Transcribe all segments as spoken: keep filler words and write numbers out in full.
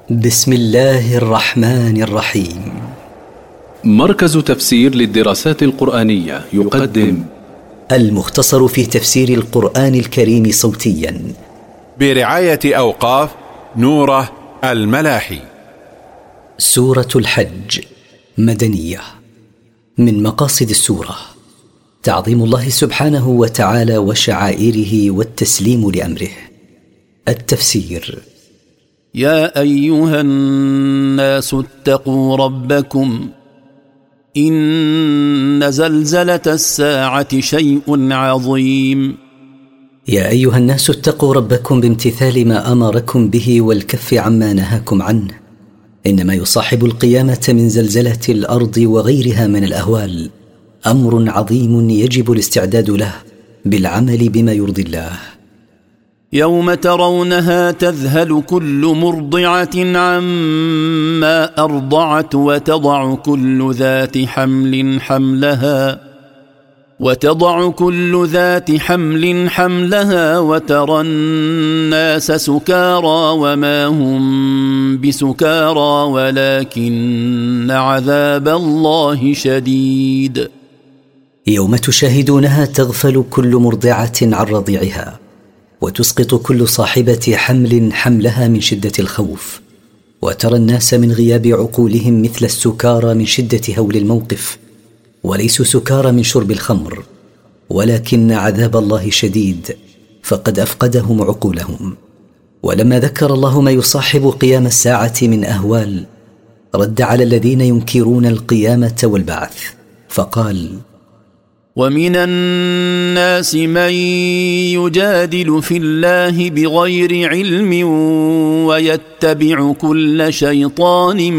بسم الله الرحمن الرحيم. مركز تفسير للدراسات القرآنية يقدم المختصر في تفسير القرآن الكريم صوتيا برعاية أوقاف نوره الملاحي. سورة الحج مدنية. من مقاصد السورة تعظيم الله سبحانه وتعالى وشعائره والتسليم لأمره. التفسير: يا أيها الناس اتقوا ربكم إن زلزلة الساعة شيء عظيم. يا أيها الناس اتقوا ربكم بامتثال ما أمركم به والكف عما نهاكم عنه. إنما يصاحب القيامة من زلزلة الأرض وغيرها من الأهوال أمر عظيم يجب الاستعداد له بالعمل بما يرضي الله. يوم ترونها تذهل كل مرضعة عما أرضعت وتضع كل ذات حمل حملها وتضع كل ذات حمل حملها وترى الناس سكارى وما هم بسكارى ولكن عذاب الله شديد. يوم تشاهدونها تغفل كل مرضعة عن رضيعها وتسقط كل صاحبة حمل حملها من شدة الخوف، وترى الناس من غياب عقولهم مثل السكارى من شدة هول الموقف، وليسوا سكارى من شرب الخمر، ولكن عذاب الله شديد فقد أفقدهم عقولهم. ولما ذكر الله ما يصاحب قيام الساعة من أهوال رد على الذين ينكرون القيامة والبعث فقال: ومن الناس من يجادل في الله بغير علم ويتبع كل شيطان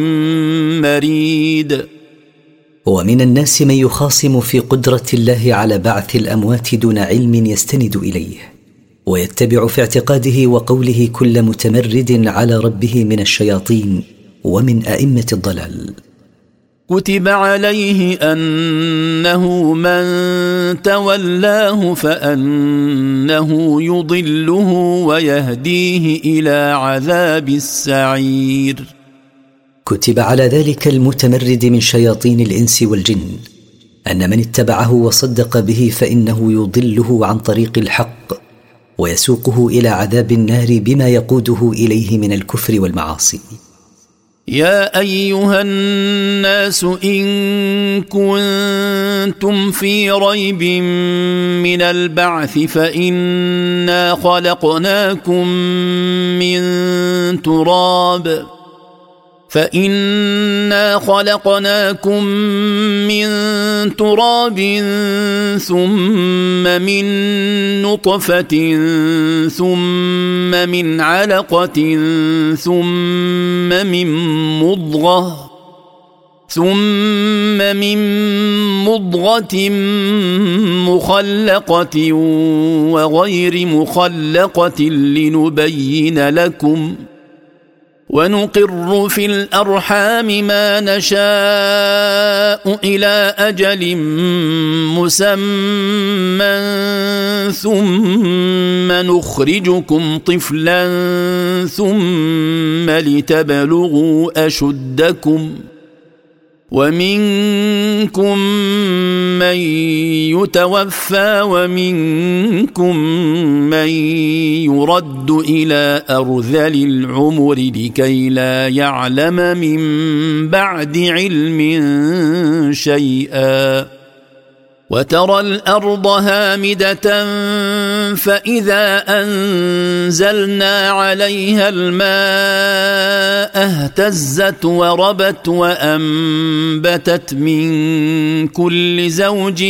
مريد. ومن الناس من يخاصم في قدرة الله على بعث الأموات دون علم يستند إليه، ويتبع في اعتقاده وقوله كل متمرد على ربه من الشياطين ومن أئمة الضلال. كتب عليه أنه من تولاه فأنه يضله ويهديه إلى عذاب السعير. كتب على ذلك المتمرد من شياطين الإنس والجن أن من اتبعه وصدق به فإنه يضله عن طريق الحق ويسوقه إلى عذاب النار بما يقوده إليه من الكفر والمعاصي. يا أيها الناس إن كنتم في ريب من البعث فإنا خلقناكم من تراب فإنا خلقناكم من تراب ثم من نطفة ثم من علقة ثم من مضغة ثم من مضغة مخلقة وغير مخلقة لنبين لكم ونقر في الأرحام ما نشاء إلى أجل مسمى ثم نخرجكم طفلا ثم لتبلغوا أشدكم ومنكم من يتوفى ومنكم من يرد إلى أرذل العمر لكي لا يعلم من بعد علم شيئا. وترى الأرض هامدة فإذا أنزلنا عليها الماء اهتزت وربت وأنبتت من كل زوج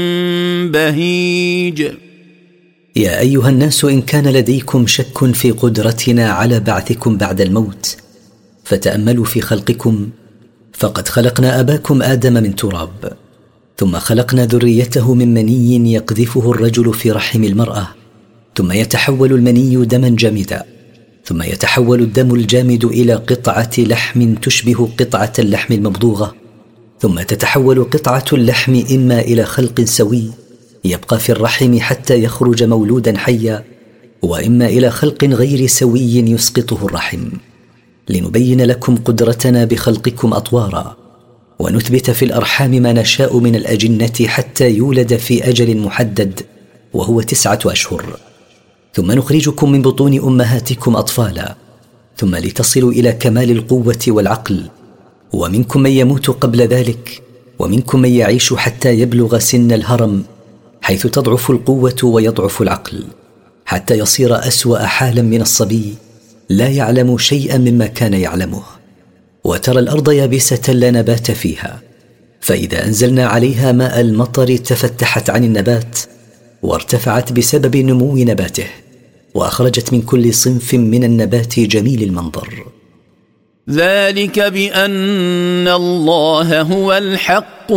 بهيج. يا أيها الناس إن كان لديكم شك في قدرتنا على بعثكم بعد الموت فتأملوا في خلقكم، فقد خلقنا أباكم آدم من تراب، ثم خلقنا ذريته من مني يقذفه الرجل في رحم المرأة، ثم يتحول المني دما جامدا، ثم يتحول الدم الجامد إلى قطعة لحم تشبه قطعة اللحم المبضوغة، ثم تتحول قطعة اللحم إما إلى خلق سوي يبقى في الرحم حتى يخرج مولودا حيا، وإما إلى خلق غير سوي يسقطه الرحم. لنبين لكم قدرتنا بخلقكم أطوارا، ونثبت في الأرحام ما نشاء من الأجنة حتى يولد في أجل محدد وهو تسعة أشهر، ثم نخرجكم من بطون أمهاتكم أطفالا، ثم لتصلوا إلى كمال القوة والعقل، ومنكم من يموت قبل ذلك، ومنكم من يعيش حتى يبلغ سن الهرم، حيث تضعف القوة ويضعف العقل، حتى يصير أسوأ حالا من الصبي لا يعلم شيئا مما كان يعلمه. وترى الأرض يابسة لا نبات فيها، فإذا أنزلنا عليها ماء المطر تفتحت عن النبات وارتفعت بسبب نمو نباته، وأخرجت من كل صنف من النبات جميل المنظر. ذلك بأن الله هو الحق،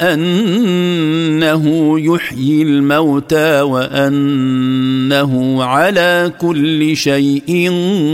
وأنه يحيي الموتى، وأنه على كل شيء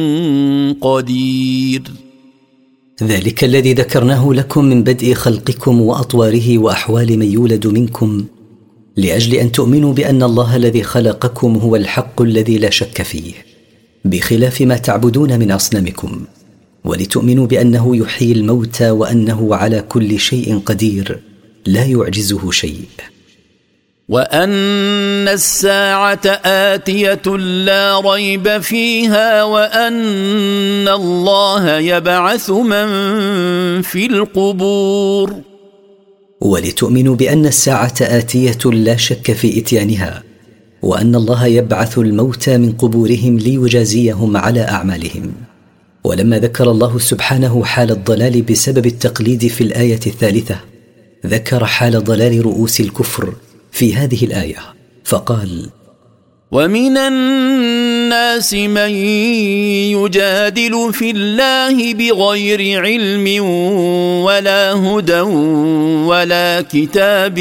قدير. ذلك الذي ذكرناه لكم من بدء خلقكم وأطواره وأحوال من يولد منكم، لأجل أن تؤمنوا بأن الله الذي خلقكم هو الحق الذي لا شك فيه، بخلاف ما تعبدون من أصنامكم، ولتؤمنوا بأنه يحيي الموتى، وأنه على كل شيء قدير لا يعجزه شيء، وأن الساعة آتية لا ريب فيها، وأن الله يبعث من في القبور. ولتؤمنوا بأن الساعة آتية لا شك في إتيانها، وأن الله يبعث الموتى من قبورهم ليجازيهم على أعمالهم. ولما ذكر الله سبحانه حال الضلال بسبب التقليد في الآية الثالثة، ذكر حال ضلال رؤوس الكفر في هذه الآية فقال: ومن الناس من يجادل في الله بغير علم ولا هدى ولا كتاب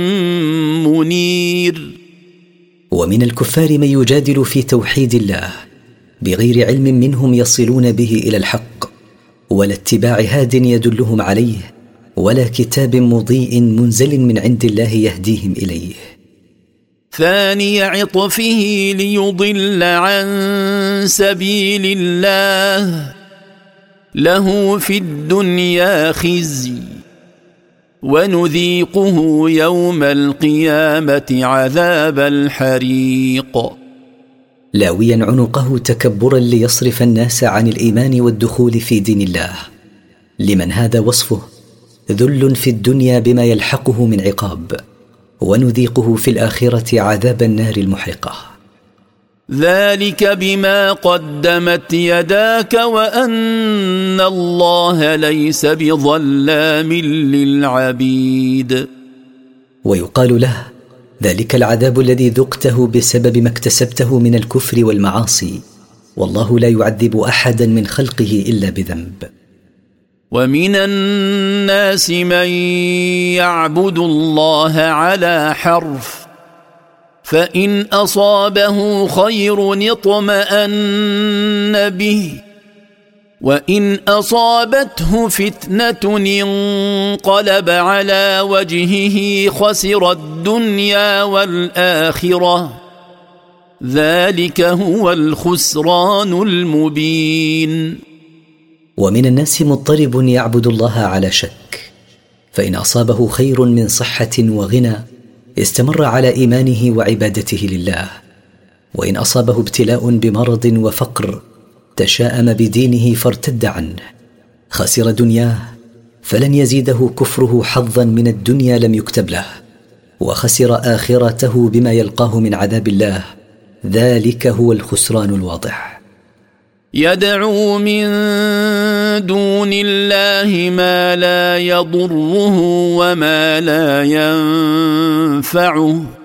منير. ومن الكفار من يجادل في توحيد الله بغير علم منهم يصلون به إلى الحق، ولا اتباع هاد يدلهم عليه، ولا كتاب مضيء منزل من عند الله يهديهم إليه. ثاني عطفه ليضل عن سبيل الله، له في الدنيا خزي، ونذيقه يوم القيامة عذاب الحريق. لاويا عنقه تكبرا ليصرف الناس عن الإيمان والدخول في دين الله، لمن هذا وصفه ذل في الدنيا بما يلحقه من عقاب، ونذيقه في الآخرة عذاب النار المحرقة. ذلك بما قدمت يداك، وأن الله ليس بظلام للعبيد. ويقال له: ذلك العذاب الذي ذقته بسبب ما اكتسبته من الكفر والمعاصي، والله لا يعذب أحدا من خلقه إلا بذنب. ومن الناس من يعبد الله على حرف، فإن أصابه خير اطمأن به، وإن أصابته فتنة انقلب على وجهه خسر الدنيا والآخرة، ذلك هو الخسران المبين. ومن الناس مضطرب يعبد الله على شك، فإن أصابه خير من صحة وغنى استمر على إيمانه وعبادته لله، وإن أصابه ابتلاء بمرض وفقر تشاءم بدينه فارتد عنه، خسر دنياه فلن يزيده كفره حظا من الدنيا لم يكتب له، وخسر آخرته بما يلقاه من عذاب الله، ذلك هو الخسران الواضح. يدعو من دون الله ما لا يضره وما لا ينفعه،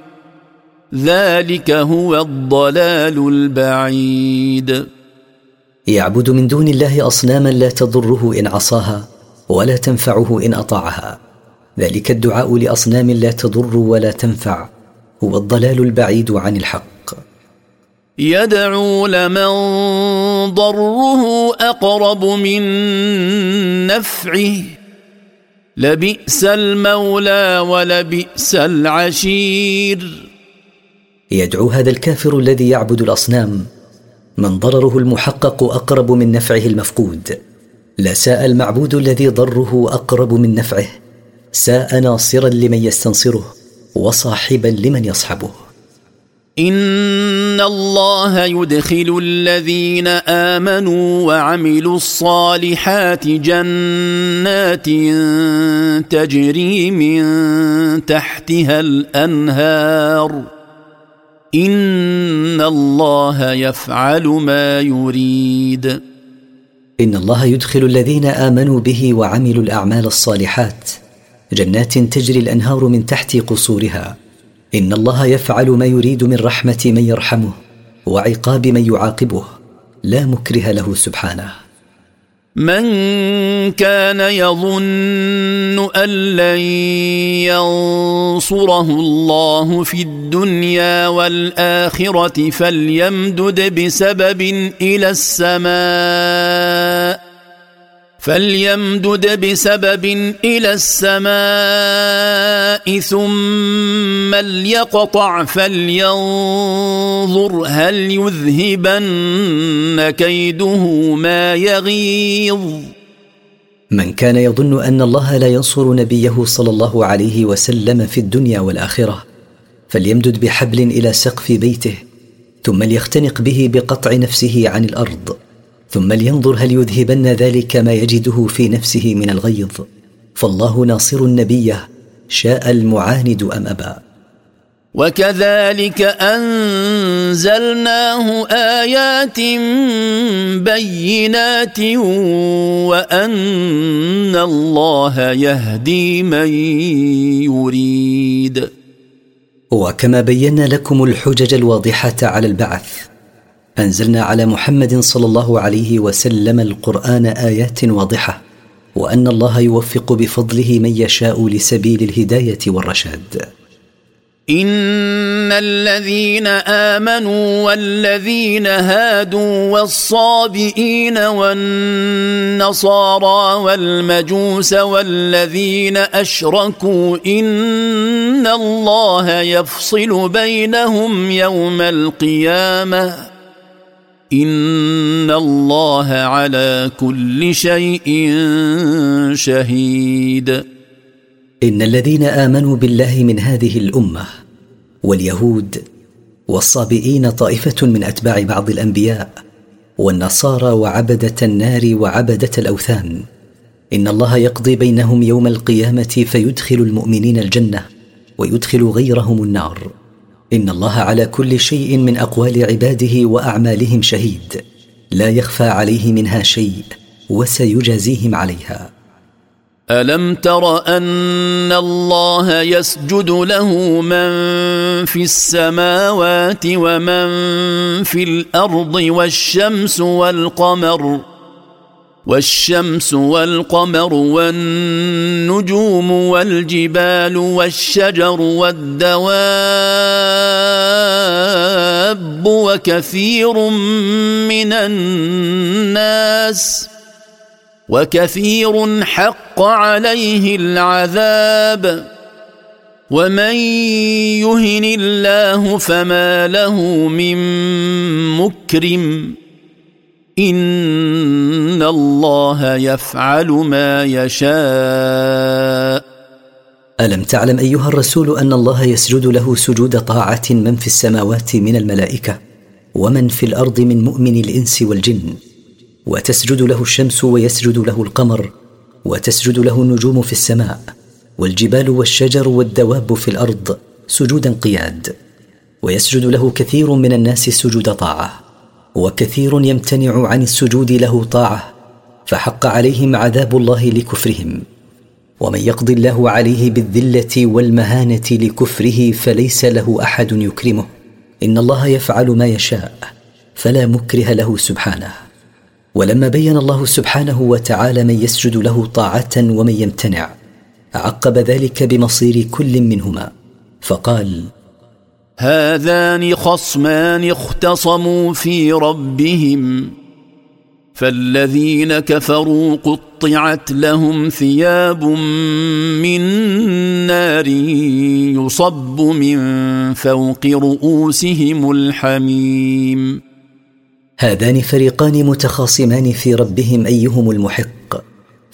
ذلك هو الضلال البعيد. يعبد من دون الله أصناما لا تضره إن عصاها ولا تنفعه إن أطاعها، ذلك الدعاء لأصنام لا تضر ولا تنفع هو الضلال البعيد عن الحق. يدعو لمن ضره أقرب من نفعه، لبئس المولى ولبئس العشير. يدعو هذا الكافر الذي يعبد الأصنام من ضرره المحقق أقرب من نفعه المفقود، لا ساء المعبود الذي ضره أقرب من نفعه، ساء ناصرا لمن يستنصره وصاحبا لمن يصحبه. إن الله يدخل الذين آمنوا وعملوا الصالحات جنات تجري من تحتها الأنهار إن الله يفعل ما يريد. إن الله يدخل الذين آمنوا به وعملوا الأعمال الصالحات جنات تجري الأنهار من تحت قصورها. إن الله يفعل ما يريد من رحمة من يرحمه وعقاب من يعاقبه، لا مكره له سبحانه. من كان يظن أن لن ينصره الله في الدنيا والآخرة فليمدد بسبب إلى السماء فليمدد بسبب إلى السماء ثم ليقطع فلينظر هل يذهبن كيده ما يغيظ. من كان يظن أن الله لا ينصر نبيه صلى الله عليه وسلم في الدنيا والآخرة فليمدد بحبل إلى سقف بيته ثم ليختنق به بقطع نفسه عن الأرض ثم لينظر هل يذهبن ذلك ما يجده في نفسه من الغيظ، فالله ناصر النبي شاء المعاند أم أبى. وكذلك أنزلناه آيات بينات وأن الله يهدي من يريد. وكما بينا لكم الحجج الواضحة على البعث أنزلنا على محمد صلى الله عليه وسلم القرآن آيات واضحة، وأن الله يوفق بفضله من يشاء لسبيل الهداية والرشاد. إن الذين آمنوا والذين هادوا والصابئين والنصارى والمجوس والذين أشركوا إن الله يفصل بينهم يوم القيامة إن الله على كل شيء شهيد. إن الذين آمنوا بالله من هذه الأمة واليهود والصابئين طائفة من أتباع بعض الأنبياء والنصارى وعبدة النار وعبدة الأوثان إن الله يقضي بينهم يوم القيامة فيدخل المؤمنين الجنة ويدخل غيرهم النار. إن الله على كل شيء من أقوال عباده وأعمالهم شهيد، لا يخفى عليه منها شيء وسيجازيهم عليها. ألم تر أن الله يسجد له من في السماوات ومن في الأرض والشمس والقمر والشمس والقمر والنجوم والجبال والشجر والدواب وكثير من الناس وكثير حق عليه العذاب ومن يهن الله فما له من مكرم إن الله يفعل ما يشاء. ألم تعلم أيها الرسول أن الله يسجد له سجود طاعة من في السماوات من الملائكة ومن في الأرض من مؤمن الإنس والجن، وتسجد له الشمس ويسجد له القمر وتسجد له النجوم في السماء والجبال والشجر والدواب في الأرض سجودا قياد، ويسجد له كثير من الناس سجود طاعة وكثير يمتنع عن السجود له طاعة فحق عليهم عذاب الله لكفرهم. ومن يقضي الله عليه بالذلة والمهانة لكفره فليس له أحد يكرمه. إن الله يفعل ما يشاء فلا مكره له سبحانه. ولما بين الله سبحانه وتعالى من يسجد له طاعة ومن يمتنع عقب ذلك بمصير كل منهما فقال: هذان خصمان اختصموا في ربهم فالذين كفروا قطعت لهم ثياب من نار يصب من فوق رؤوسهم الحميم. هذان فريقان متخاصمان في ربهم أيهم المحق،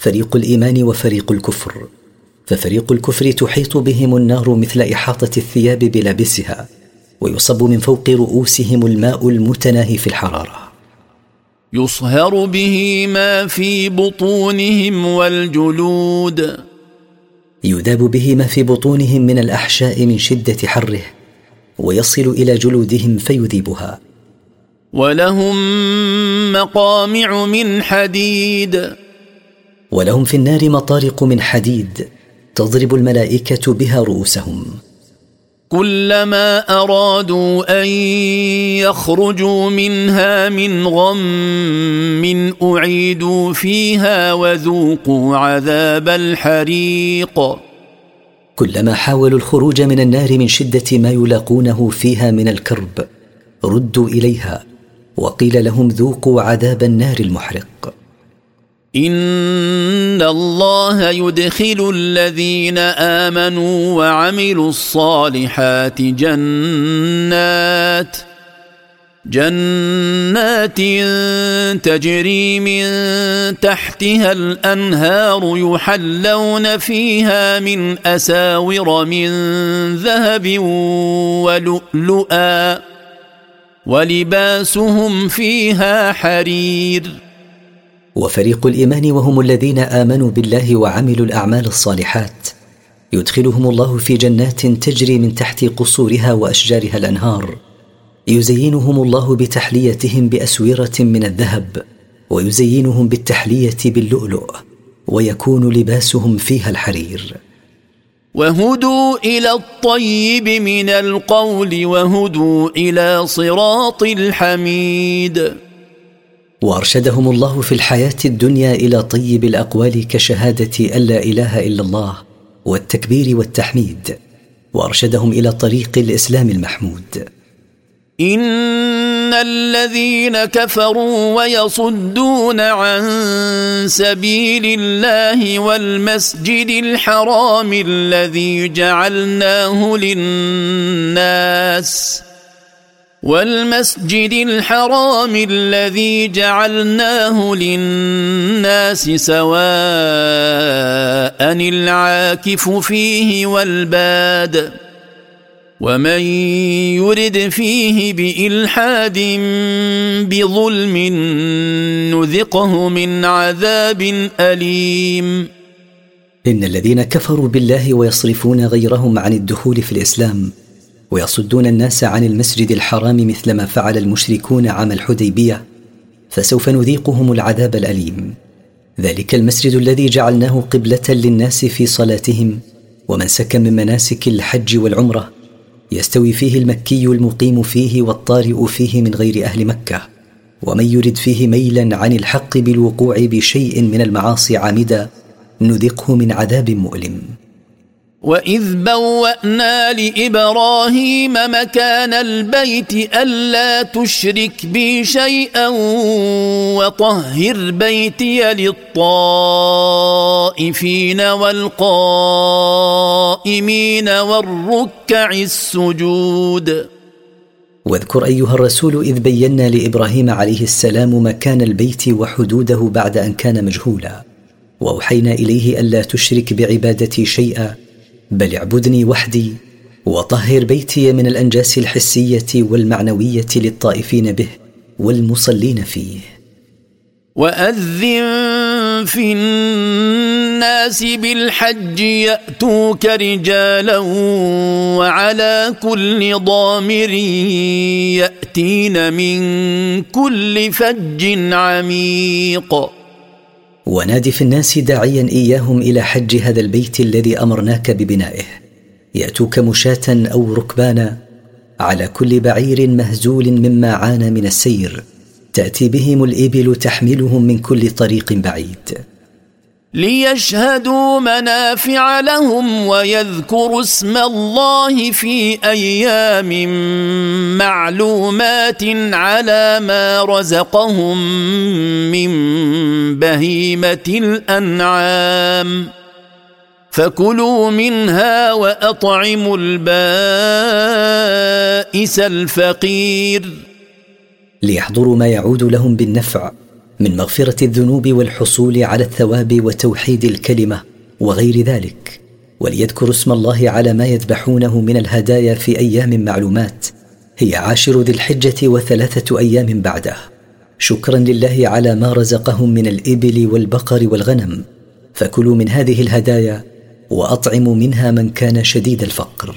فريق الإيمان وفريق الكفر، ففريق الكفر تحيط بهم النار مثل إحاطة الثياب بلابسها، ويصب من فوق رؤوسهم الماء المتناهي في الحرارة، يصهر به ما في بطونهم والجلود، يذاب به ما في بطونهم من الأحشاء من شدة حره، ويصل إلى جلودهم فيذيبها. ولهم مقامع من حديد، ولهم في النار مطارق من حديد تضرب الملائكة بها رؤوسهم. كلما أرادوا أن يخرجوا منها من غم أعيدوا فيها وذوقوا عذاب الحريق. كلما حاولوا الخروج من النار من شدة ما يلاقونه فيها من الكرب ردوا إليها وقيل لهم ذوقوا عذاب النار المحرق. إن الله يدخل الذين آمنوا وعملوا الصالحات جنات جنات تجري من تحتها الأنهار يحلون فيها من أساور من ذهب ولؤلؤا ولباسهم فيها حرير. وفريق الإيمان وهم الذين آمنوا بالله وعملوا الأعمال الصالحات يدخلهم الله في جنات تجري من تحت قصورها وأشجارها الأنهار، يزينهم الله بتحليتهم بأسورة من الذهب، ويزينهم بالتحلية باللؤلؤ، ويكون لباسهم فيها الحرير. وهدوا إلى الطيب من القول وهدوا إلى صراط الحميد. وأرشدهم الله في الحياة الدنيا إلى طيب الأقوال كشهادة أن لا إله إلا الله والتكبير والتحميد، وأرشدهم إلى طريق الإسلام المحمود. إن الذين كفروا ويصدون عن سبيل الله والمسجد الحرام الذي جعلناه للناس والمسجد الحرام الذي جعلناه للناس سواء العاكف فيه والباد ومن يرد فيه بإلحاد بظلم نذقه من عذاب أليم. إن الذين كفروا بالله ويصرفون غيرهم عن الدخول في الإسلام ويصدون الناس عن المسجد الحرام مثل ما فعل المشركون عام الحديبية فسوف نذيقهم العذاب الأليم. ذلك المسجد الذي جعلناه قبلة للناس في صلاتهم ومنسكا من مناسك الحج والعمرة، يستوي فيه المكي المقيم فيه والطارئ فيه من غير أهل مكة، ومن يرد فيه ميلا عن الحق بالوقوع بشيء من المعاصي عامدا نذقه من عذاب مؤلم. وإذ بوأنا لإبراهيم مكان البيت ألا تشرك بي شيئا وطهر بيتي للطائفين والقائمين والركع السجود. واذكر أيها الرسول إذ بينا لإبراهيم عليه السلام مكان البيت وحدوده بعد أن كان مجهولا، وأوحينا إليه ألا تشرك بعبادتي شيئا بل اعبدني وحدي وطهر بيتي من الأنجاس الحسية والمعنوية للطائفين به والمصلين فيه. وأذن في الناس بالحج يأتوك رجالا وعلى كل ضامر يأتين من كل فج عميق. ونادي في الناس داعيا إياهم إلى حج هذا البيت الذي أمرناك ببنائه، يأتوك مشاة أو ركبانا على كل بعير مهزول مما عانى من السير، تأتي بهم الإبل تحملهم من كل طريق بعيد، ليشهدوا منافع لهم ويذكروا اسم الله في أيام معلومات على ما رزقهم من بهيمة الأنعام فكلوا منها وأطعموا البائس الفقير. ليحضروا ما يعود لهم بالنفع من مغفرة الذنوب والحصول على الثواب وتوحيد الكلمة وغير ذلك، وليذكروا اسم الله على ما يذبحونه من الهدايا في أيام معلومات هي عاشر ذي الحجة وثلاثة أيام بعده، شكرا لله على ما رزقهم من الإبل والبقر والغنم، فكلوا من هذه الهدايا وأطعموا منها من كان شديد الفقر.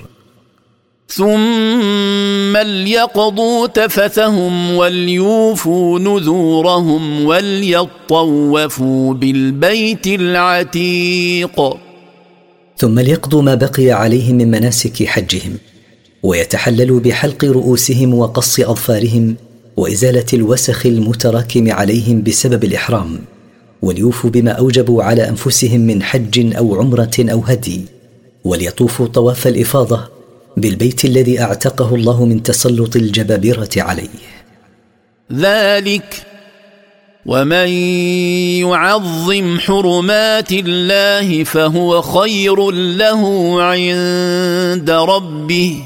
ثم ليقضوا تفثهم وليوفوا نذورهم وليطوفوا بالبيت العتيق. ثم ليقضوا ما بقي عليهم من مناسك حجهم، ويتحللوا بحلق رؤوسهم وقص أظفارهم وإزالة الوسخ المتراكم عليهم بسبب الإحرام، وليوفوا بما أوجبوا على أنفسهم من حج أو عمرة أو هدي، وليطوفوا طواف الإفاضة بالبيت الذي أعتقه الله من تسلط الجبابرة عليه. ذلك ومن يعظم حرمات الله فهو خير له عند ربه،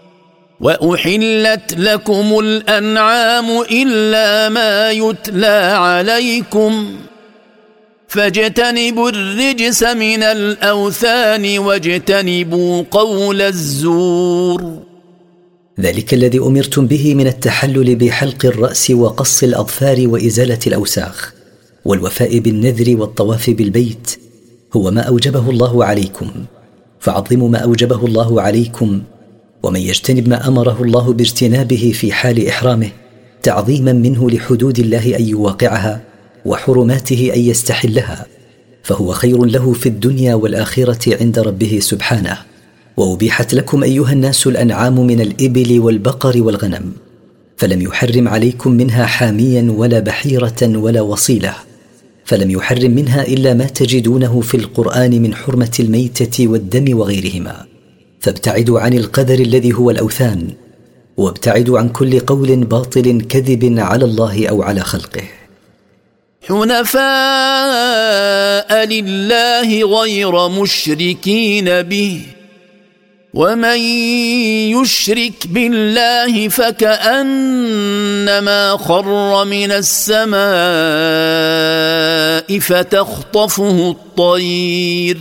وأحلت لكم الأنعام إلا ما يتلى عليكم، فاجتنبوا الرجس من الأوثان واجتنبوا قول الزور. ذلك الذي أمرتم به من التحلل بحلق الرأس وقص الأظفار وإزالة الأوساخ والوفاء بالنذر والطواف بالبيت هو ما أوجبه الله عليكم، فعظموا ما أوجبه الله عليكم، ومن يجتنب ما أمره الله باجتنابه في حال إحرامه تعظيما منه لحدود الله أن يواقعها وحرماته أن يستحلها، فهو خير له في الدنيا والآخرة عند ربه سبحانه. وأبيحت لكم أيها الناس الأنعام من الإبل والبقر والغنم، فلم يحرم عليكم منها حاميا ولا بحيرة ولا وصيلة، فلم يحرم منها إلا ما تجدونه في القرآن من حرمة الميتة والدم وغيرهما، فابتعدوا عن القدر الذي هو الأوثان، وابتعدوا عن كل قول باطل كذب على الله أو على خلقه. حنفاء لله غير مشركين به، ومن يشرك بالله فكأنما خر من السماء فتخطفه الطير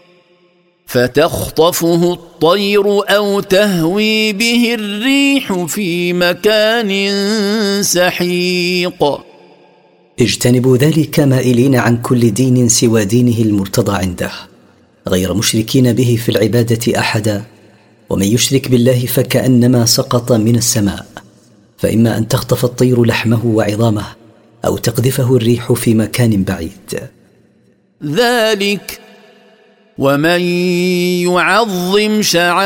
فتخطفه الطير أو تهوي به الريح في مكان سحيق. اجتنبوا ذلك مائلين عن كل دين سوى دينه المرتضى عنده، غير مشركين به في العبادة أحدا، ومن يشرك بالله فكأنما سقط من السماء، فإما أن تخطف الطير لحمه وعظامه أو تقذفه الريح في مكان بعيد. ذلك ومن يعظم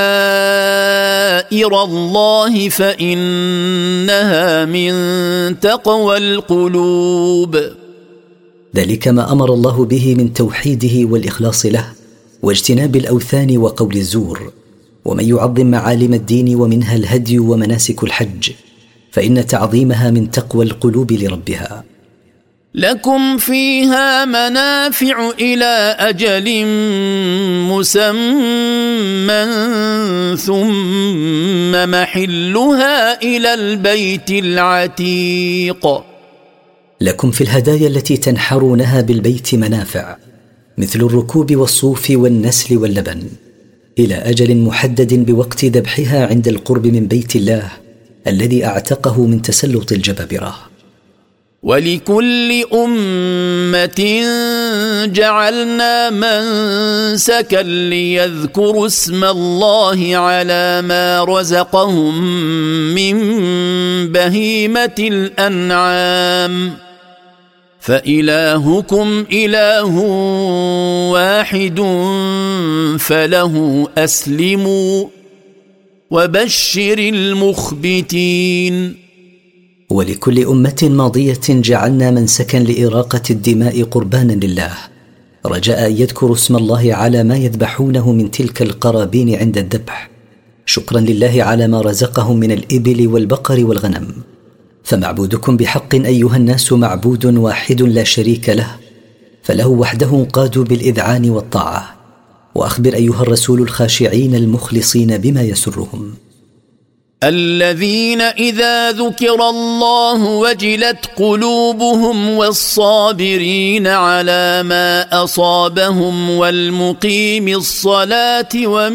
شعائر الله فإنها من تقوى القلوب. ذلك ما أمر الله به من توحيده والإخلاص له واجتناب الأوثان وقول الزور. ومن يعظم معالم الدين ومنها الهدي ومناسك الحج فإن تعظيمها من تقوى القلوب لربها. لكم فيها منافع إلى أجل مسمى ثم محلها إلى البيت العتيق. لكم في الهدايا التي تنحرونها بالبيت منافع مثل الركوب والصوف والنسل واللبن إلى أجل محدد بوقت ذبحها عند القرب من بيت الله الذي أعتقه من تسلط الجبابرة. ولكل أمة جعلنا منسكا ليذكروا اسم الله على ما رزقهم من بهيمة الأنعام فإلهكم إله واحد فله أسلموا وبشر المخبتين. ولكل أمة ماضية جعلنا منسكا لإراقة الدماء قربانا لله رجاء أن يذكروا اسم الله على ما يذبحونه من تلك القرابين عند الذبح شكرا لله على ما رزقهم من الإبل والبقر والغنم. فمعبودكم بحق أيها الناس معبود واحد لا شريك له، فله وحده قادوا بالإذعان والطاعة. وأخبر أيها الرسول الخاشعين المخلصين بما يسرهم. الذين إذا ذكر الله وجلت قلوبهم والصابرين على ما أصابهم والمقيم الصلاة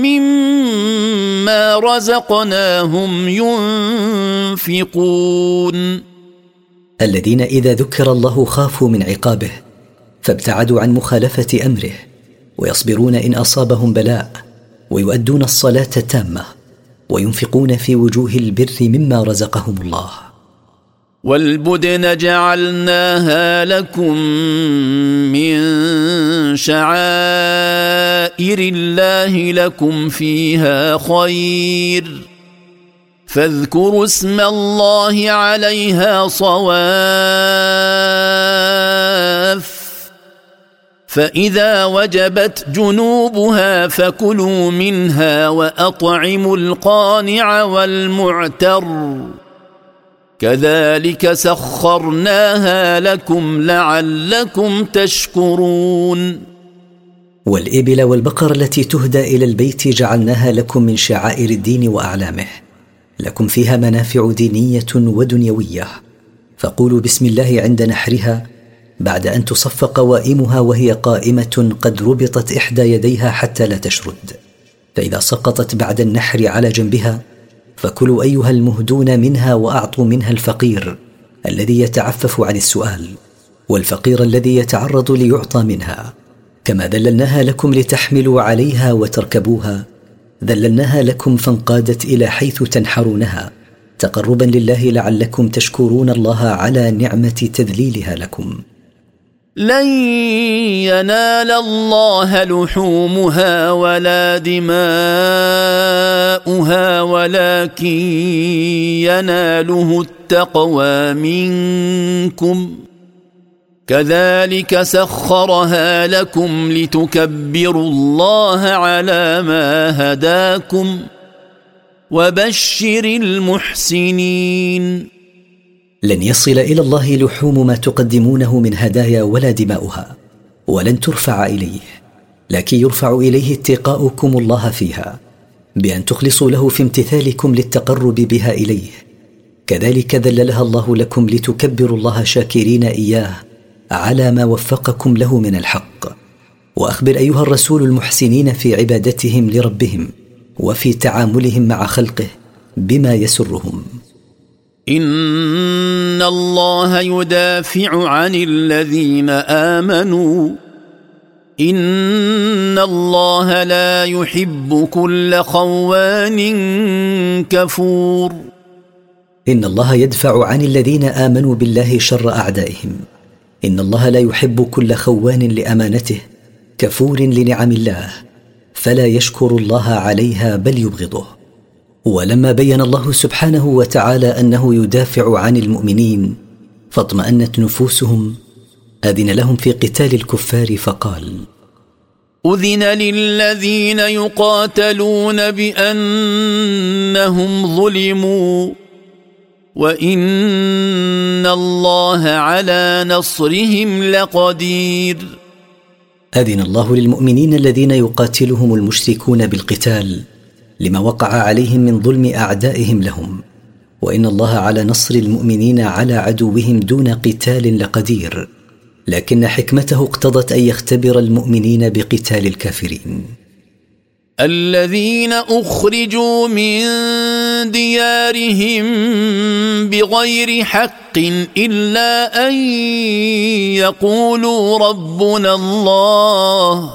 ومما رزقناهم ينفقون. الذين إذا ذكر الله خافوا من عقابه فابتعدوا عن مخالفة أمره، ويصبرون إن أصابهم بلاء، ويؤدون الصلاة تامة، وينفقون في وجوه البر مما رزقهم الله. والبدن جعلناها لكم من شعائر الله لكم فيها خير، فاذكروا اسم الله عليها صواف، فإذا وجبت جنوبها فكلوا منها وأطعموا القانع والمعتر، كذلك سخرناها لكم لعلكم تشكرون. والإبل والبقر التي تهدى إلى البيت جعلناها لكم من شعائر الدين وأعلامه، لكم فيها منافع دينية ودنيوية، فقولوا بسم الله عند نحرها بعد أن تصف قوائمها وهي قائمة قد ربطت إحدى يديها حتى لا تشرد، فإذا سقطت بعد النحر على جنبها فكلوا أيها المهدون منها، وأعطوا منها الفقير الذي يتعفف عن السؤال، والفقير الذي يتعرض ليعطى منها. كما ذللناها لكم لتحملوا عليها وتركبوها، ذللناها لكم فانقادت إلى حيث تنحرونها، تقربا لله لعلكم تشكرون الله على نعمة تذليلها لكم. لن ينال الله لحومها ولا دماؤها ولكن يناله التقوى منكم، كذلك سخرها لكم لتكبروا الله على ما هداكم، وبشر المحسنين. لن يصل إلى الله لحوم ما تقدمونه من هدايا ولا دماؤها، ولن ترفع إليه، لكن يرفع إليه اتقاؤكم الله فيها بأن تخلصوا له في امتثالكم للتقرب بها إليه. كذلك ذللها الله لكم لتكبروا الله شاكرين إياه على ما وفقكم له من الحق. وأخبر أيها الرسول المحسنين في عبادتهم لربهم وفي تعاملهم مع خلقه بما يسرهم. إن الله يدافع عن الذين آمنوا، إن الله لا يحب كل خوان كفور. إن الله يدفع عن الذين آمنوا بالله شر أعدائهم، إن الله لا يحب كل خوان لأمانته كفور لنعم الله، فلا يشكر الله عليها بل يبغضه. ولما بين الله سبحانه وتعالى أنه يدافع عن المؤمنين فاطمأنت نفوسهم، أذن لهم في قتال الكفار فقال: أذن للذين يقاتلون بأنهم ظلموا وإن الله على نصرهم لقدير. أذن الله للمؤمنين الذين يقاتلهم المشركون بالقتال لما وقع عليهم من ظلم أعدائهم لهم، وإن الله على نصر المؤمنين على عدوهم دون قتال لقدير، لكن حكمته اقتضت أن يختبر المؤمنين بقتال الكافرين. الذين أخرجوا من ديارهم بغير حق إلا أن يقولوا ربنا الله،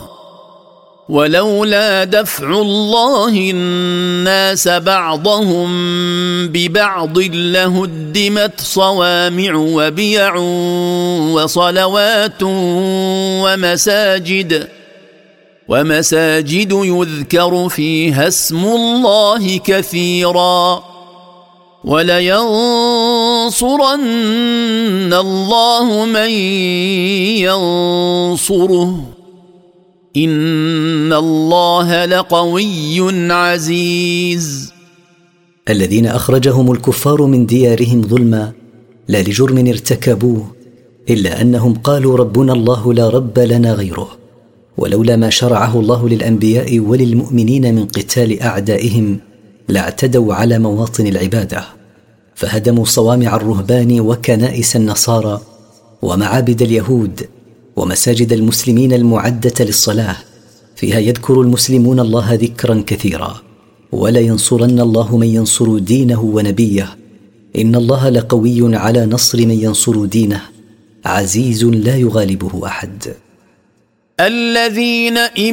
ولولا دفع الله الناس بعضهم ببعض لهدمت صوامع وبيع وصلوات ومساجد ومساجد يذكر فيها اسم الله كثيرا، ولينصرن الله من ينصره، إن الله لقوي عزيز. الذين أخرجهم الكفار من ديارهم ظلما لا لجرم ارتكبوه، إلا أنهم قالوا ربنا الله لا رب لنا غيره، ولولا ما شرعه الله للأنبياء وللمؤمنين من قتال أعدائهم لاعتدوا على مواطن العبادة، فهدموا صوامع الرهبان وكنائس النصارى ومعابد اليهود ومساجد المسلمين المعدة للصلاة، فيها يذكر المسلمون الله ذكرا كثيرا. ولا ينصرن الله من ينصر دينه ونبيه، إن الله لقوي على نصر من ينصر دينه، عزيز لا يغالبه أحد. الذين إن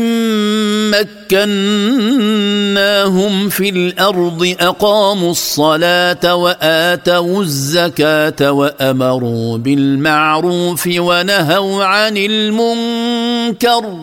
مكناهم في الأرض أقاموا الصلاة وآتوا الزكاة وأمروا بالمعروف ونهوا عن المنكر،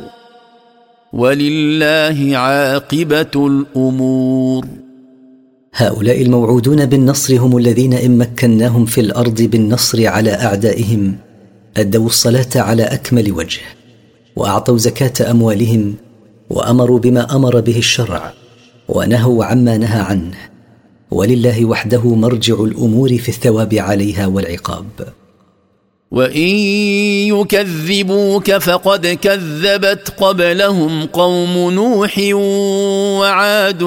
ولله عاقبة الأمور. هؤلاء الموعودون بالنصر هم الذين إن مكناهم في الأرض بالنصر على أعدائهم أدوا الصلاة على أكمل وجه، وأعطوا زكاة أموالهم، وأمروا بما أمر به الشرع، ونهوا عما نهى عنه، ولله وحده مرجع الأمور في الثواب عليها والعقاب. وإن يكذبوك فقد كذبت قبلهم قوم نوح وعاد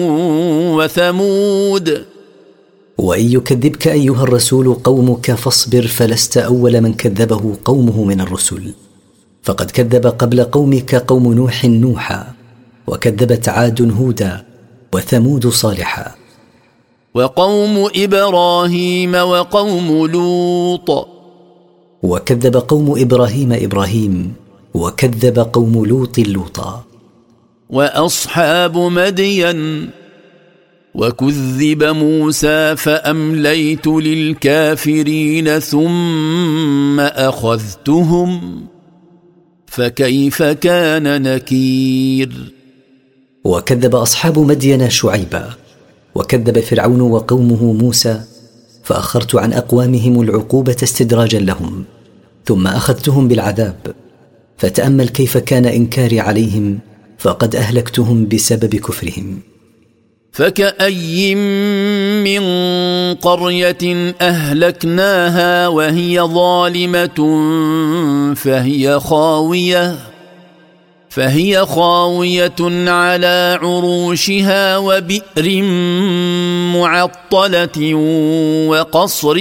وثمود. وإن يكذبك أيها الرسول قومك فاصبر، فلست أول من كذبه قومه من الرسل، فقد كذب قبل قومك قوم نوح نوحا، وكذبت عاد هودا، وثمود صالحا، وقوم إبراهيم وقوم لوط، وكذب قوم إبراهيم إبراهيم، وكذب قوم لوط لوطا، وأصحاب مدين، وكذب موسى فأمليت للكافرين ثم أخذتهم فكيف كان نكير. وكذب أصحاب مدين شعيبا، وكذب فرعون وقومه موسى، فأخرت عن أقوامهم العقوبة استدراجا لهم، ثم أخذتهم بالعذاب، فتأمل كيف كان إنكاري عليهم، فقد أهلكتهم بسبب كفرهم. فكأي من قرية أهلكناها وهي ظالمة فهي خاوية فهي خاوية على عروشها وبئر معطلة وقصر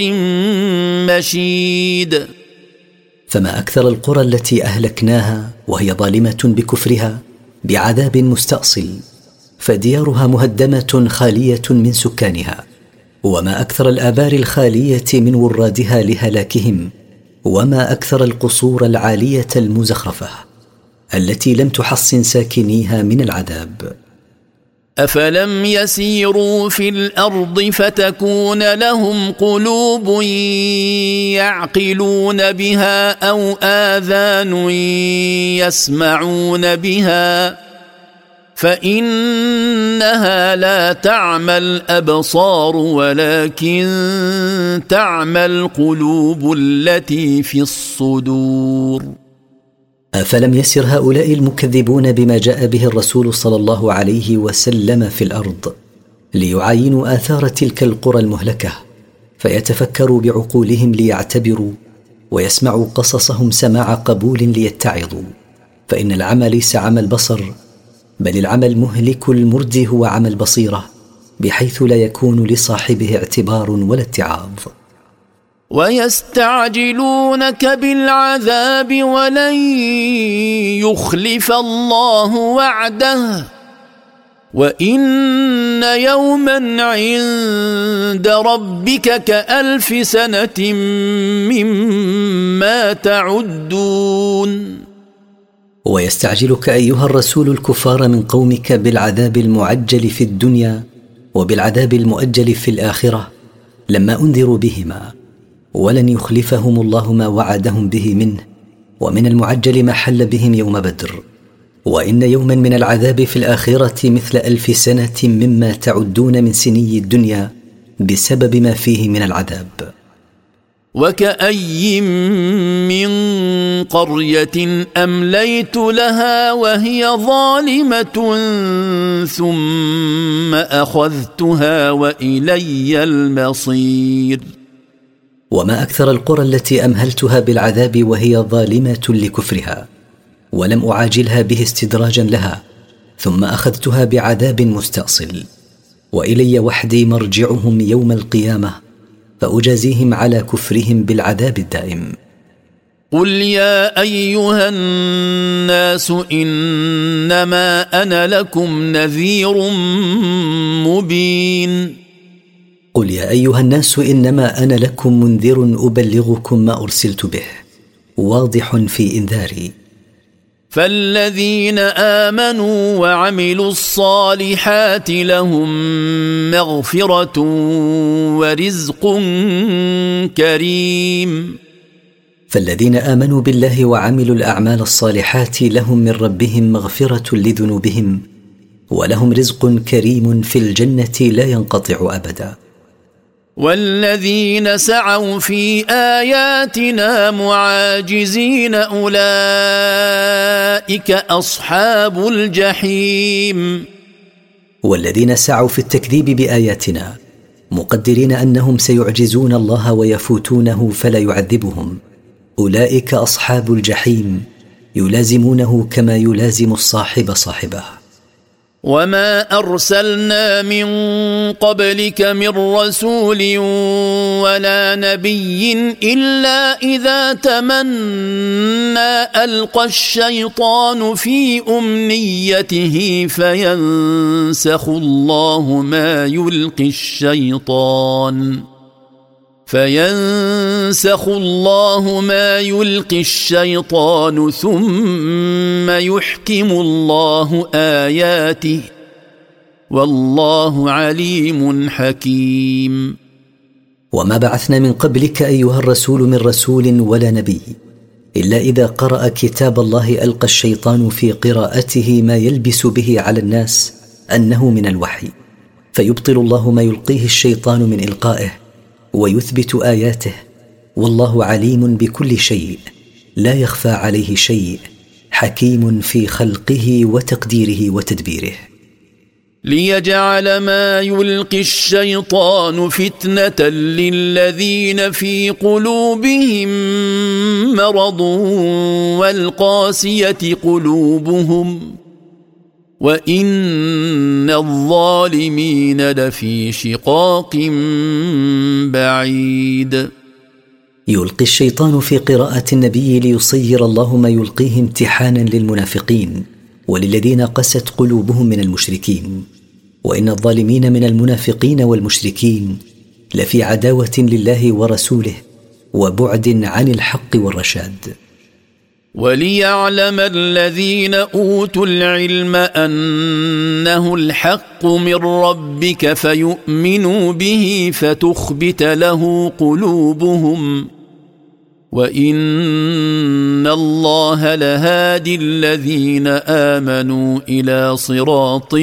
مشيد. فما أكثر القرى التي أهلكناها وهي ظالمة بكفرها بعذاب مستأصل، فديارها مهدمة خالية من سكانها، وما أكثر الآبار الخالية من ورادها لهلاكهم، وما أكثر القصور العالية المزخرفة التي لم تحصن ساكنيها من العذاب. أفلم يسيروا في الأرض فتكون لهم قلوب يعقلون بها أو آذان يسمعون بها، فإنها لا تعمى الأبصار ولكن تعمى القلوب التي في الصدور. أفلم يسر هؤلاء المكذبون بما جاء به الرسول صلى الله عليه وسلم في الأرض ليعاينوا آثار تلك القرى المهلكة، فيتفكروا بعقولهم ليعتبروا، ويسمعوا قصصهم سماع قبول ليتعظوا؟ فإن العمى ليس عمى البصر، بل العمى المهلك المردي هو عمى البصيرة، بحيث لا يكون لصاحبه اعتبار ولا اتعاظ. ويستعجلونك بالعذاب ولن يخلف الله وعده وإن يوما عند ربك كألف سنة مما تعدون. ويستعجلك أيها الرسول الكفار من قومك بالعذاب المعجل في الدنيا وبالعذاب المؤجل في الآخرة لما أنذروا بهما، ولن يخلفهم الله ما وعدهم به منه، ومن المعجل ما حل بهم يوم بدر، وإن يوما من العذاب في الآخرة مثل ألف سنة مما تعدون من سني الدنيا بسبب ما فيه من العذاب. وكأي من قرية أمليت لها وهي ظالمة ثم أخذتها وإلي المصير. وما أكثر القرى التي أمهلتها بالعذاب وهي ظالمة لكفرها، ولم أعاجلها به استدراجا لها، ثم أخذتها بعذاب مستأصل. وإلي وحدي مرجعهم يوم القيامة فأجازيهم على كفرهم بالعذاب الدائم. قل يا أيها الناس إنما أنا لكم نذير مبين. قل يا أيها الناس إنما أنا لكم منذر أبلغكم ما أرسلت به واضح في إنذاري. فالذين آمنوا وعملوا الصالحات لهم مغفرة ورزق كريم. فالذين آمنوا بالله وعملوا الأعمال الصالحات لهم من ربهم مغفرة لذنوبهم ولهم رزق كريم في الجنة لا ينقطع أبدا. والذين سعوا في آياتنا معاجزين أولئك أصحاب الجحيم. والذين سعوا في التكذيب بآياتنا مقدرين أنهم سيعجزون الله ويفوتونه فلا يعذبهم، أولئك أصحاب الجحيم يلازمونه كما يلازم الصاحب صاحبه. وما أرسلنا من قبلك من رسول ولا نبي إلا إذا تمنى ألقى الشيطان في أمنيته فينسخ الله ما يلقي الشيطان فينسخ الله ما يلقي الشيطان ثم يحكم الله آياته والله عليم حكيم. وما بعثنا من قبلك أيها الرسول من رسول ولا نبي إلا إذا قرأ كتاب الله ألقى الشيطان في قراءته ما يلبس به على الناس أنه من الوحي فيبطل الله ما يلقيه الشيطان من إلقائه ويثبت آياته والله عليم بكل شيء لا يخفى عليه شيء حكيم في خلقه وتقديره وتدبيره. ليجعل ما يلقي الشيطان فتنة للذين في قلوبهم مرض والقاسية قلوبهم وإن الظالمين لفي شقاق بعيد. يلقي الشيطان في قراءة النبي ليصير الله ما يلقيه امتحانا للمنافقين وللذين قست قلوبهم من المشركين، وإن الظالمين من المنافقين والمشركين لفي عداوة لله ورسوله وبعد عن الحق والرشاد. وليعلم الذين أوتوا العلم أنه الحق من ربك فيؤمنوا به فتخبت له قلوبهم وإن الله لهادي الذين آمنوا إلى صراط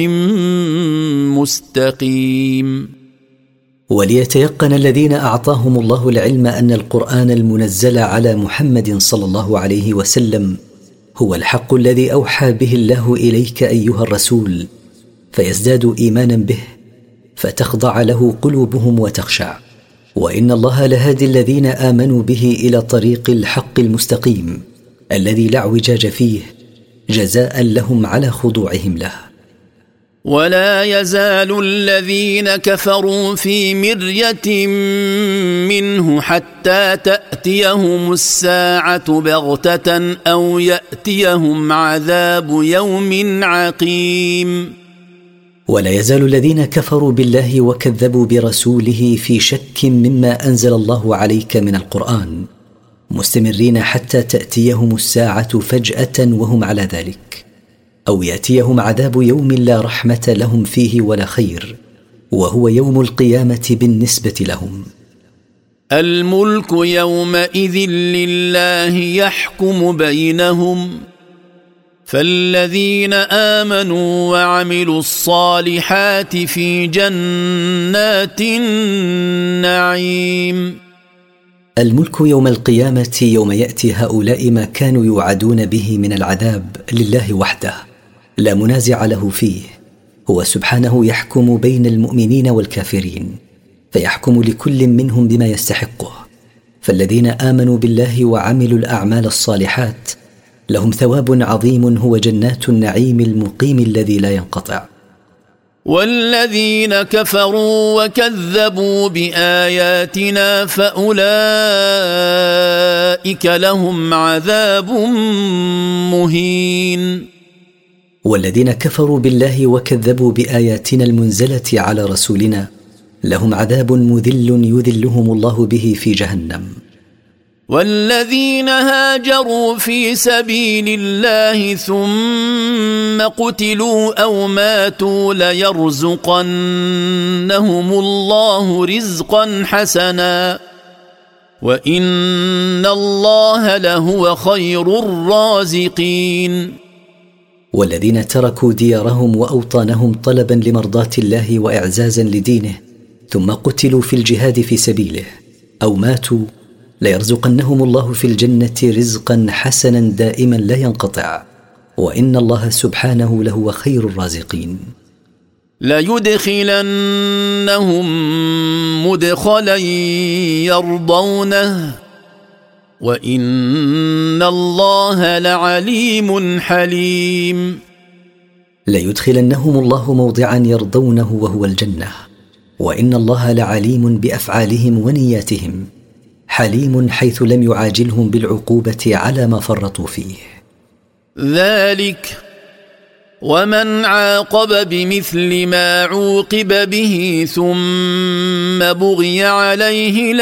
مستقيم. وليتيقن الذين أعطاهم الله العلم أن القرآن المنزل على محمد صلى الله عليه وسلم هو الحق الذي أوحى به الله إليك أيها الرسول فيزدادوا إيمانا به فتخضع له قلوبهم وتخشع، وإن الله لهادي الذين آمنوا به إلى طريق الحق المستقيم الذي لا اعوجاج فيه جزاء لهم على خضوعهم له. ولا يزال الذين كفروا في مرية منه حتى تأتيهم الساعة بغتة أو يأتيهم عذاب يوم عقيم. ولا يزال الذين كفروا بالله وكذبوا برسوله في شك مما أنزل الله عليك من القرآن مستمرين حتى تأتيهم الساعة فجأة وهم على ذلك، أو يأتيهم عذاب يوم لا رحمة لهم فيه ولا خير وهو يوم القيامة بالنسبة لهم. الملك يومئذ لله يحكم بينهم فالذين آمنوا وعملوا الصالحات في جنات النعيم. الملك يوم القيامة يوم يأتي هؤلاء ما كانوا يوعدون به من العذاب لله وحده لا منازع له فيه، هو سبحانه يحكم بين المؤمنين والكافرين فيحكم لكل منهم بما يستحقه. فالذين آمنوا بالله وعملوا الأعمال الصالحات لهم ثواب عظيم هو جنات النعيم المقيم الذي لا ينقطع. والذين كفروا وكذبوا بآياتنا فأولئك لهم عذاب مهين. والذين كفروا بالله وكذبوا بآياتنا المنزلة على رسولنا لهم عذاب مذل يذلهم الله به في جهنم. والذين هاجروا في سبيل الله ثم قتلوا أو ماتوا ليرزقنهم الله رزقا حسنا وإن الله لهو خير الرازقين. والذين تركوا ديارهم وأوطانهم طلبا لمرضاة الله وإعزازا لدينه ثم قتلوا في الجهاد في سبيله أو ماتوا ليرزقنهم الله في الجنة رزقا حسنا دائما لا ينقطع وإن الله سبحانه لهو خير الرازقين. ليدخلنهم مدخلا يرضونه وإن الله لعليم حليم. ليدخلنهم الله موضعا يرضونه وهو الجنة وإن الله لعليم بأفعالهم ونياتهم حليم حيث لم يعاجلهم بالعقوبة على ما فرطوا فيه. ذلك ومن عاقب بمثل ما عوقب به ثم بغي عليه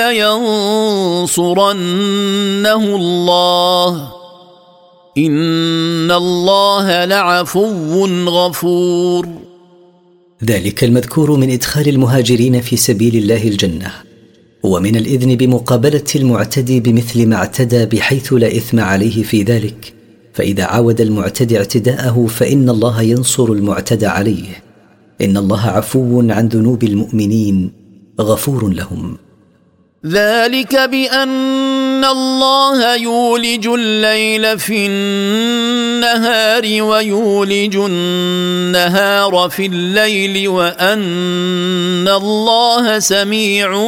لينصرنه الله إن الله لعفو غفور. ذلك المذكور من إدخال المهاجرين في سبيل الله الجنة ومن الإذن بمقابلة المعتدي بمثل ما اعتدى بحيث لا إثم عليه في ذلك، فإذا عاود المعتدي اعتداءه فإن الله ينصر المعتدى عليه. إن الله عفو عن ذنوب المؤمنين غفور لهم. ذلك بأن الله يولج الليل في النهار ويولج النهار في الليل وأن الله سميع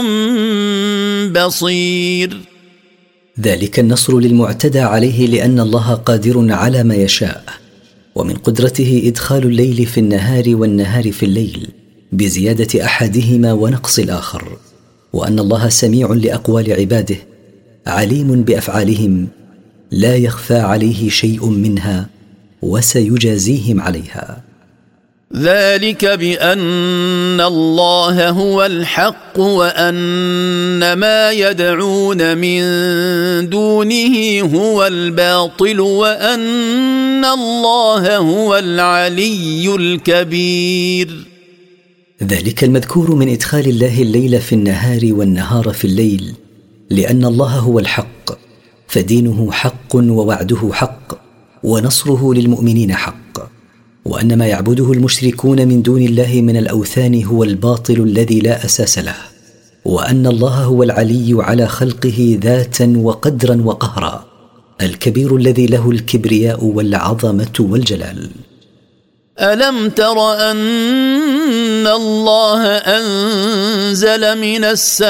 بصير. ذلك النصر للمعتدى عليه لأن الله قادر على ما يشاء، ومن قدرته إدخال الليل في النهار والنهار في الليل بزيادة أحدهما ونقص الآخر، وأن الله سميع لأقوال عباده عليم بأفعالهم لا يخفى عليه شيء منها وسيجازيهم عليها. ذلك بأن الله هو الحق وأن ما يدعون من دونه هو الباطل وأن الله هو العلي الكبير. ذلك المذكور من إدخال الله الليل في النهار والنهار في الليل لأن الله هو الحق، فدينه حق ووعده حق ونصره للمؤمنين حق، وأن ما يعبده المشركون من دون الله من الأوثان هو الباطل الذي لا أساس له، وأن الله هو العلي على خلقه ذاتا وقدرا وقهرا، الكبير الذي له الكبرياء والعظمة والجلال. ألم تر أن الله أنزل من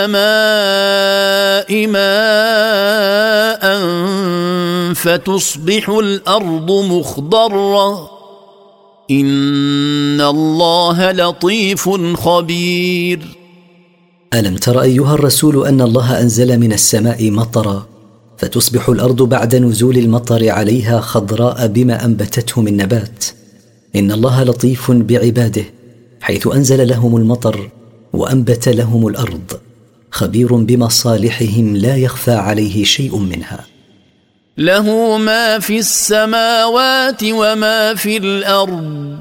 السماء ماء فتصبح الأرض مخضرة إن الله لطيف خبير. ألم تر أيها الرسول أن الله أنزل من السماء مطرا فتصبح الأرض بعد نزول المطر عليها خضراء بما أنبتته من نبات. إن الله لطيف بعباده حيث أنزل لهم المطر وأنبت لهم الأرض، خبير بمصالحهم لا يخفى عليه شيء منها. له ما في السماوات وما في الأرض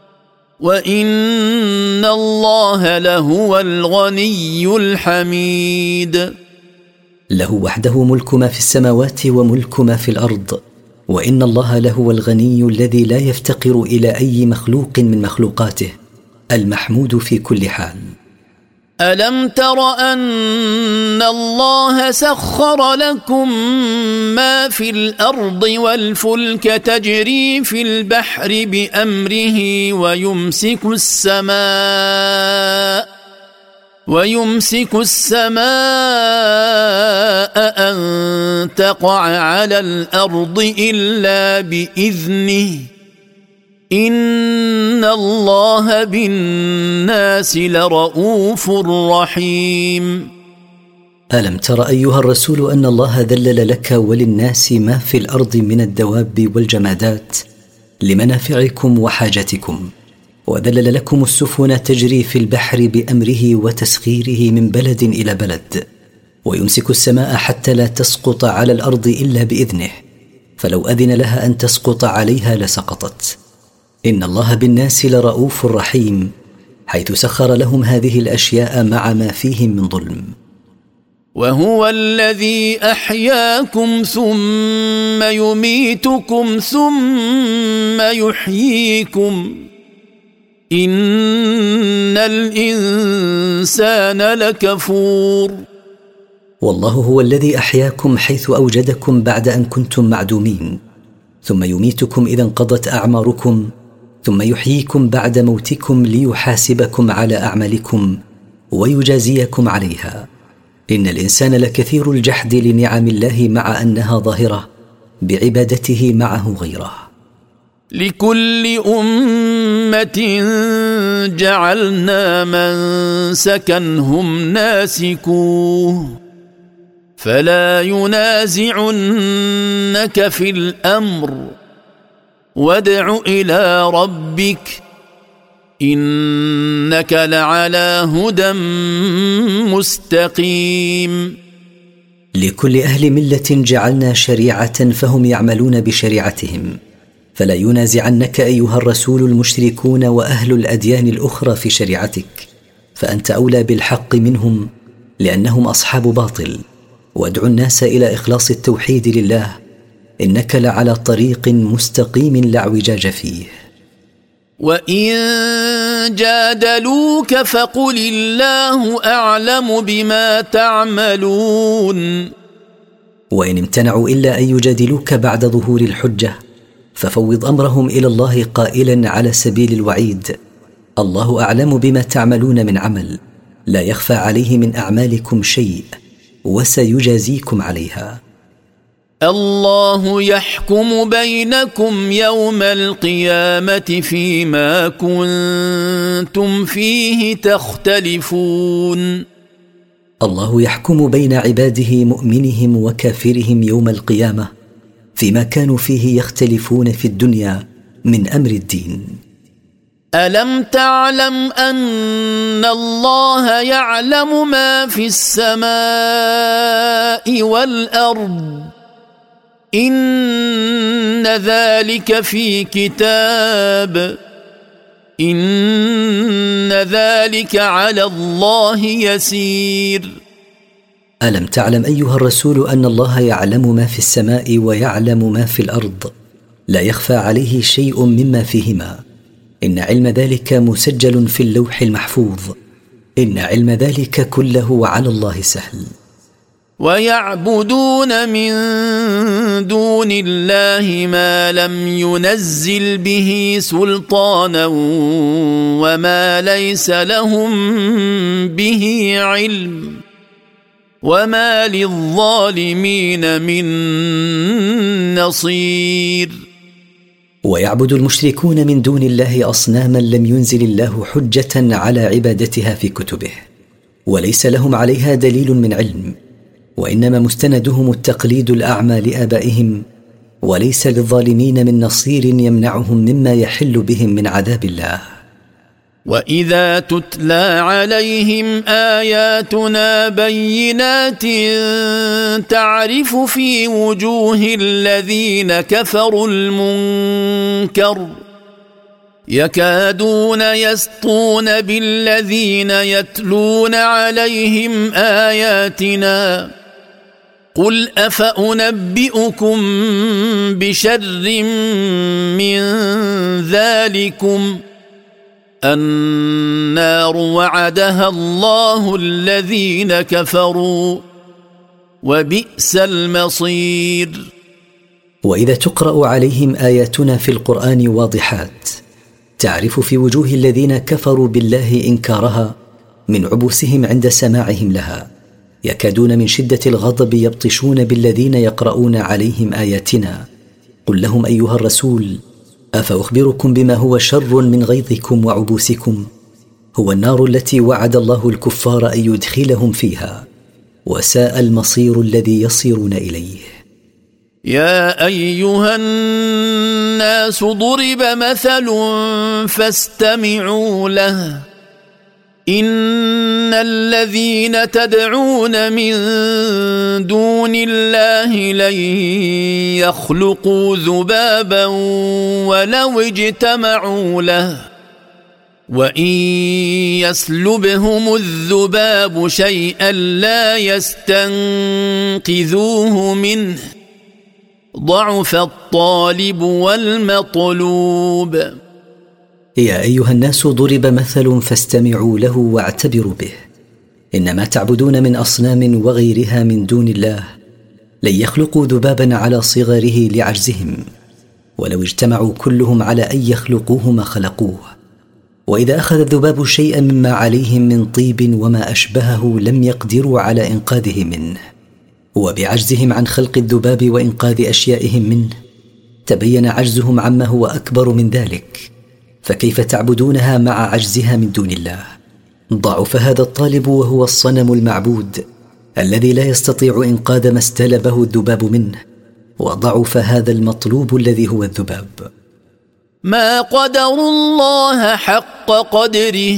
وإن الله لهو الغني الحميد. له وحده ملك ما في السماوات وملك ما في الأرض، وإن الله لهو الغني الذي لا يفتقر إلى أي مخلوق من مخلوقاته، المحمود في كل حال. ألم تر أن الله سخر لكم ما في الأرض والفلك تجري في البحر بأمره ويمسك السماء ويمسك السماء أن تقع على الأرض إلا بإذنه إن الله بالناس لرؤوف رحيم. ألم تر أيها الرسول أن الله ذلل لك وللناس ما في الأرض من الدواب والجمادات لمنافعكم وحاجتكم، وذلل لكم السفن تجري في البحر بأمره وتسخيره من بلد إلى بلد، ويمسك السماء حتى لا تسقط على الأرض إلا بإذنه، فلو أذن لها أن تسقط عليها لسقطت. إن الله بالناس لرؤوف رحيم، حيث سخر لهم هذه الأشياء مع ما فيهم من ظلم. وهو الذي أحياكم ثم يميتكم ثم يحييكم، إن الإنسان لكفور. والله هو الذي أحياكم حيث أوجدكم بعد أن كنتم معدومين، ثم يميتكم إذا انقضت أعماركم، ثم يحييكم بعد موتكم ليحاسبكم على أعمالكم ويجازيكم عليها. إن الإنسان لكثير الجحد لنعم الله مع أنها ظاهرة بعبادته معه غيره. لكل أمة جعلنا منسكا هم ناسكوه فلا ينازعنك في الأمر وادع إلى ربك إنك لعلى هدى مستقيم. لكل أهل ملة جعلنا شريعة فهم يعملون بشريعتهم، فلا ينازعنك أيها الرسول المشركون وأهل الأديان الأخرى في شريعتك، فأنت أولى بالحق منهم لأنهم أصحاب باطل. وادعو الناس إلى إخلاص التوحيد لله، إنك لعلى طريق مستقيم لا اعوجاج فيه. وإن جادلوك فقل الله أعلم بما تعملون. وإن امتنعوا إلا أن يجادلوك بعد ظهور الحجة ففوض أمرهم إلى الله قائلا على سبيل الوعيد: الله أعلم بما تعملون من عمل، لا يخفى عليه من أعمالكم شيء وسيجازيكم عليها. الله يحكم بينكم يوم القيامة فيما كنتم فيه تختلفون. الله يحكم بين عباده مؤمنهم وكافرهم يوم القيامة فيما كانوا فيه يختلفون في الدنيا من أمر الدين. ألم تعلم أن الله يعلم ما في السماء والأرض إن ذلك في كتاب إن ذلك على الله يسير. ألم تعلم أيها الرسول أن الله يعلم ما في السماء ويعلم ما في الأرض، لا يخفى عليه شيء مما فيهما، إن علم ذلك مسجل في اللوح المحفوظ، إن علم ذلك كله على الله سهل. ويعبدون من دون الله ما لم ينزل به سلطانا وما ليس لهم به علم وما للظالمين من نصير. ويعبد المشركون من دون الله أصناما لم ينزل الله حجة على عبادتها في كتبه، وليس لهم عليها دليل من علم، وإنما مستندهم التقليد الأعمى لآبائهم، وليس للظالمين من نصير يمنعهم مما يحل بهم من عذاب الله. وإذا تتلى عليهم آياتنا بينات تعرف في وجوه الذين كفروا المنكر يكادون يسطون بالذين يتلون عليهم آياتنا قل أفأنبئكم بشر من ذلكم النار وعدها الله الذين كفروا وبئس المصير. وإذا تقرأ عليهم آياتنا في القرآن واضحات تعرف في وجوه الذين كفروا بالله إنكارها من عبوسهم عند سماعهم لها، يكادون من شدة الغضب يبطشون بالذين يقرؤون عليهم آياتنا. قل لهم أيها الرسول: أفأخبركم بما هو شر من غيظكم وعبوسكم؟ هو النار التي وعد الله الكفار أن يدخلهم فيها، وساء المصير الذي يصيرون إليه. يا أيها الناس ضرب مثل فاستمعوا له إن الذين تدعون من دون الله لن يخلقوا ذبابا ولو اجتمعوا له وإن يسلبهم الذباب شيئا لا يستنقذوه منه ضعف الطالب والمطلوب. يا أيها الناس ضرب مثل فاستمعوا له واعتبروا به. إنما تعبدون من أصنام وغيرها من دون الله لن يخلقوا ذبابا على صغره لعجزهم، ولو اجتمعوا كلهم على أن يخلقوه ما خلقوه. وإذا أخذ الذباب شيئا مما عليهم من طيب وما أشبهه لم يقدروا على إنقاذه منه، وبعجزهم عن خلق الذباب وإنقاذ أشيائهم منه تبين عجزهم عما هو أكبر من ذلك، فكيف تعبدونها مع عجزها من دون الله؟ ضعف هذا الطالب وهو الصنم المعبود الذي لا يستطيع إنقاذ ما استلبه الذباب منه، وضعف هذا المطلوب الذي هو الذباب. ما قدروا الله حق قدره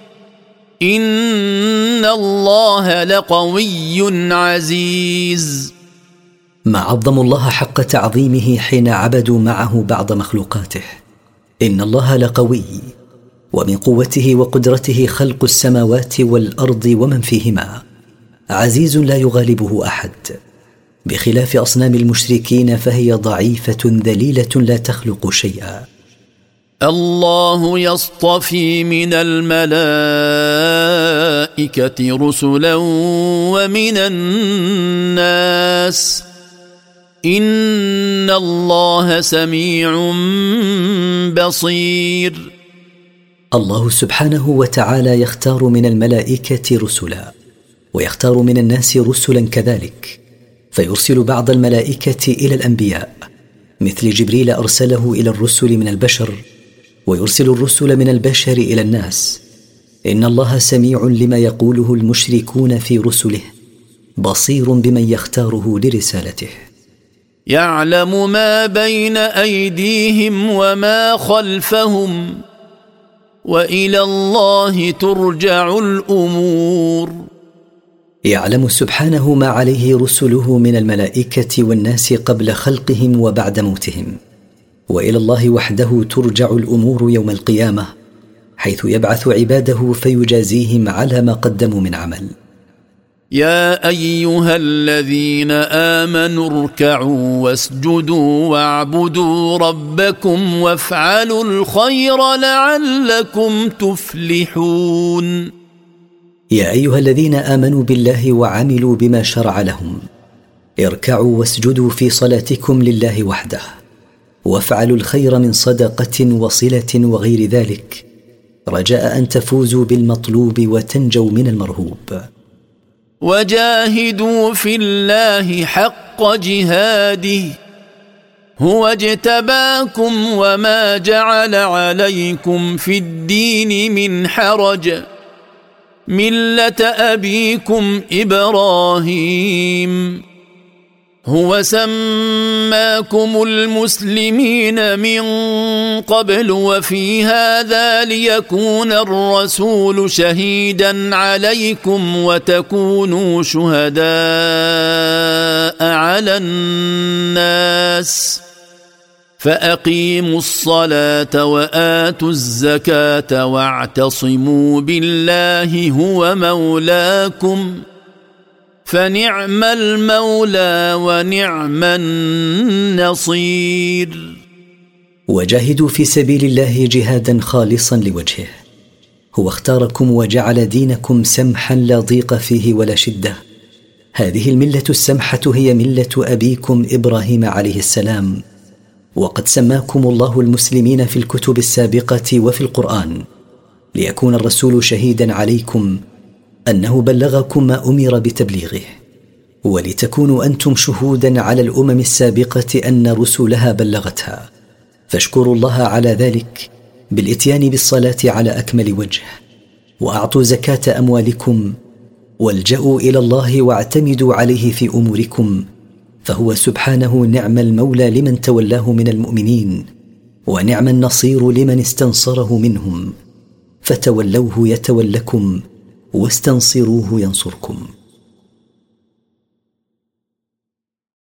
إن الله لقوي عزيز. ما عظموا الله حق تعظيمه حين عبدوا معه بعض مخلوقاته. إن الله لقوي، ومن قوته وقدرته خلق السماوات والأرض ومن فيهما، عزيز لا يغالبه أحد، بخلاف أصنام المشركين فهي ضعيفة ذليلة لا تخلق شيئا. الله يصطفي من الملائكة رسلا ومن الناس إن الله سميع بصير. الله سبحانه وتعالى يختار من الملائكة رسلا، ويختار من الناس رسلا كذلك، فيرسل بعض الملائكة إلى الأنبياء مثل جبريل أرسله إلى الرسل من البشر، ويرسل الرسل من البشر إلى الناس. إن الله سميع لما يقوله المشركون في رسله، بصير بمن يختاره لرسالته. يعلم ما بين أيديهم وما خلفهم وإلى الله ترجع الأمور. يعلم سبحانه ما عليه رسله من الملائكة والناس قبل خلقهم وبعد موتهم، وإلى الله وحده ترجع الأمور يوم القيامة، حيث يبعث عباده فيجازيهم على ما قدموا من عمل. يا أيها الذين آمنوا اركعوا واسجدوا واعبدوا ربكم وافعلوا الخير لعلكم تفلحون. يا أيها الذين آمنوا بالله وعملوا بما شرع لهم، اركعوا واسجدوا في صلاتكم لله وحده، وافعلوا الخير من صدقة وصلة وغير ذلك، رجاء أن تفوزوا بالمطلوب وتنجوا من المرهوب. وجاهدوا في الله حق جهاده هو اجتباكم وما جعل عليكم في الدين من حرج ملة أبيكم إبراهيم هو سماكم المسلمين من قبل وفي هذا ليكون الرسول شهيدا عليكم وتكونوا شهداء على الناس فأقيموا الصلاة وآتوا الزكاة واعتصموا بالله هو مولاكم فنعم المولى ونعم النصير. وجاهدوا في سبيل الله جهادا خالصا لوجهه، هو اختاركم وجعل دينكم سمحا لا ضيق فيه ولا شدة. هذه الملة السمحة هي ملة أبيكم إبراهيم عليه السلام، وقد سماكم الله المسلمين في الكتب السابقة وفي القرآن ليكون الرسول شهيدا عليكم أنه بلغكم ما أمر بتبليغه، ولتكونوا أنتم شهودا على الأمم السابقة أن رسلها بلغتها، فاشكروا الله على ذلك بالاتيان بالصلاة على أكمل وجه، وأعطوا زكاة أموالكم، والجأوا إلى الله واعتمدوا عليه في أموركم، فهو سبحانه نعم المولى لمن تولاه من المؤمنين، ونعم النصير لمن استنصره منهم. فتولوه يتولكم، واستنصروه ينصركم.